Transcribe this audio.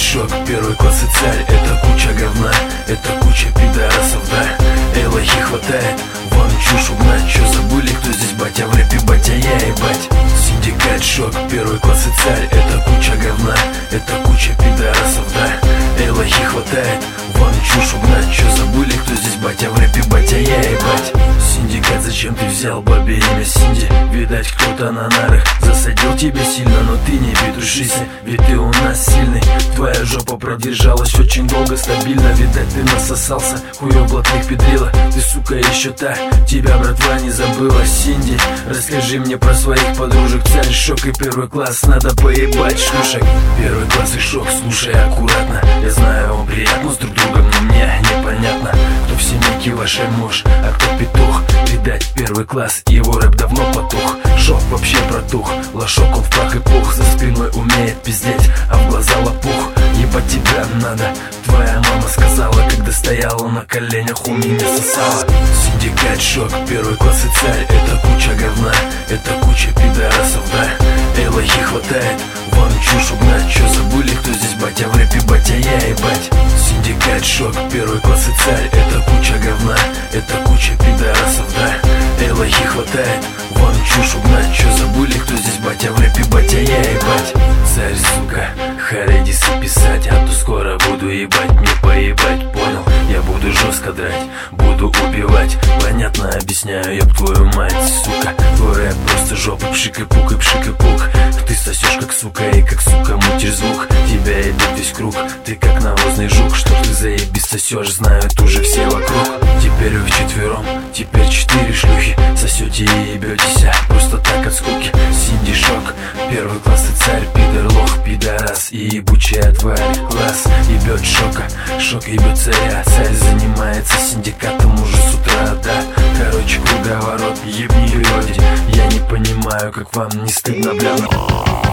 шок, первый класс и царь. Это куча говна, это куча пидорасов, да. Эй, лохи хватает, вон чушь угнать. Чё забыли, кто здесь батя в рэпе, батя я ебать. Синдикат шок, первый класс и царь. Это куча говна, это куча пидорасов, да. Эй, лохи хватает, вон чушь угнать. Чё забыли, кто здесь батя в рэпе, батя я ебать. Синдикат, зачем ты взял бабе имя Синди? Видать, кто-то на нарах засадил тебя сильно, но ты не петушися, ведь ты у нас сильный. Твоя жопа продержалась очень долго, стабильно. Видать, ты насосался, хуёв блатных педрила. Ты, сука, еще та, тебя братва не забыла. Синди, расскажи мне про своих подружек. Царь, шок и первый класс, надо поебать шлюшек. Первый класс и шок, слушай аккуратно. Я знаю, вам приятно с друг другом, но мне непонятно, кто в семейке вашей муж, а кто петух. Видать, первый класс, его рэп давно потух. Шок вообще протух, лошок он в прах и пух. За спиной умеет пиздеть, а в глаза лопух. Ебать тебя надо, твоя мама сказала, когда стояла на коленях у меня сосала. Синдикат шок, первый класс и царь. Это куча говна, это куча пидорасов, да. Эй, лохи хватает, вон чушь угнать. Чё забыли, кто здесь батя в рэпе, батя я ебать. Синдикат шок, первый класс и царь. Это куча говна, это куча пидорасов, да. Эй, лохи хватает, вон чушь угнать. Чё забыли, кто здесь батя в рэпе, батя я ебать. Царь, сука, харедисы писать, а то скоро буду ебать, мне поебать, понял? Я буду жестко драть, буду убивать. Понятно объясняю, ёб твою мать, сука. Твой рэп просто жопа, пшик и пук, и пшик и пук. Ты сосешь как сука, и как сука мутишь звук. Тебя идет весь круг, ты как навозный жук. Что ты заебись сосешь, знают уже все вокруг. Теперь вы вчетвером, теперь 4 шлюхи. Сосете и ебетесь, просто так от скуки. Синди шок, первый класс и царь. Пидор, лох, пидорас и ебучая тварь. Класс ебет шока, шок ебет царя. Царь занимается синдикатом уже с утра, да. Короче, круговорот, ебни люди. Я не понимаю, как вам не стыдно, бля.